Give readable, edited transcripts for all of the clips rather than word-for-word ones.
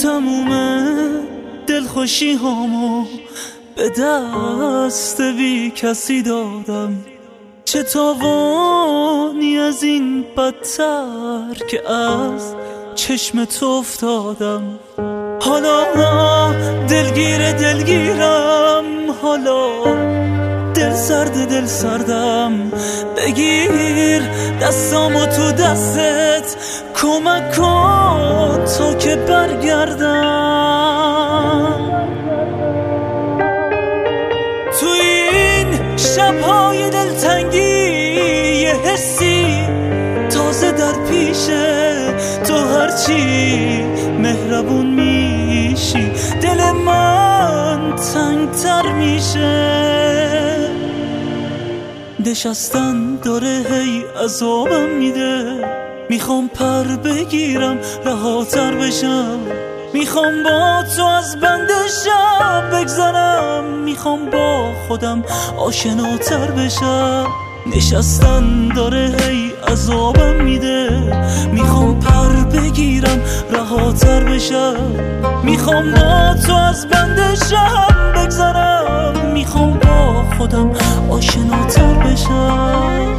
تموم دلخوشی هامو به دست بی کسی دادم، چه تاوانی از این بدتر که از چشم تو افتادم. حالا دلگیرم، حالا دل سردم، بگیر دستامو تو دستت، کمک کن تا که برگردم. تو این شبهای دلتنگی یه حسی تازه در پیشه، تو هرچی مهربون میشی دل من تنگتر میشه. نشستن داره هی عذابم میده، میخوام پر بگیرم رهاتر بشم، میخوام با تو از بند شب بگذرم، میخوام با خودم آشناتر بشم. نشستن داره هی عذابم میده، میخوام پر بگیرم رهاتر بشم، میخوام با تو از بند شب بگذرم، میخوام با خودم آشناتر بشم.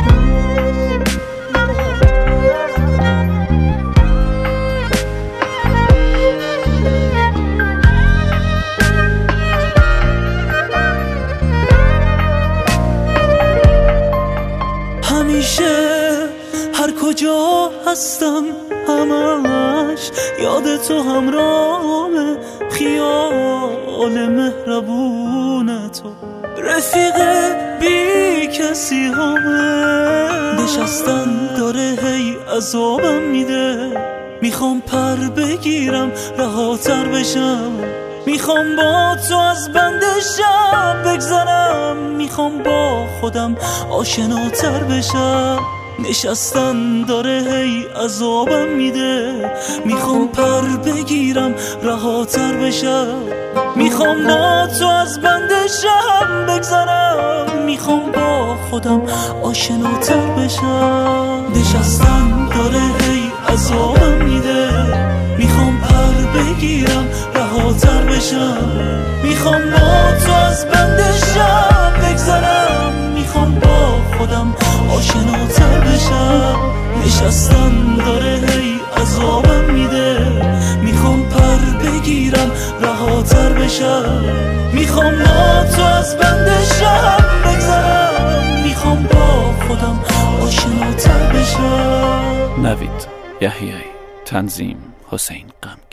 همیشه هر کجا هستم همش یاد تو همراهمه، خیال مهربون تو رفیق بی کسی همه. نشستن داره هی عذابم میده، میخوام پر بگیرم رهاتر بشم، میخوام با تو از بند شب بگذرم، میخوام با خودم آشناتر بشم. نشستن داره هی عذابم میده، میخوام پر بگیرم رهاتر بشم، میخوام با تو از بند شب بگذرم، میخوام با خودم آشناتر بشم. نشستن داره هی عذابم میده، میخوام پر بگیرم رهاتر بشم، میخوام با تو از بند شب بگذرم، میخوام با خودم آشناتر بشم. نشستن داره هی عذابم میده، میخوام پر بگیرم رهاتر بشم، میخوام با تو از بند شب بگذرم، میخوام با خودم آشناتر بشم. نوید یحیی، تنظیم حسین غمگی.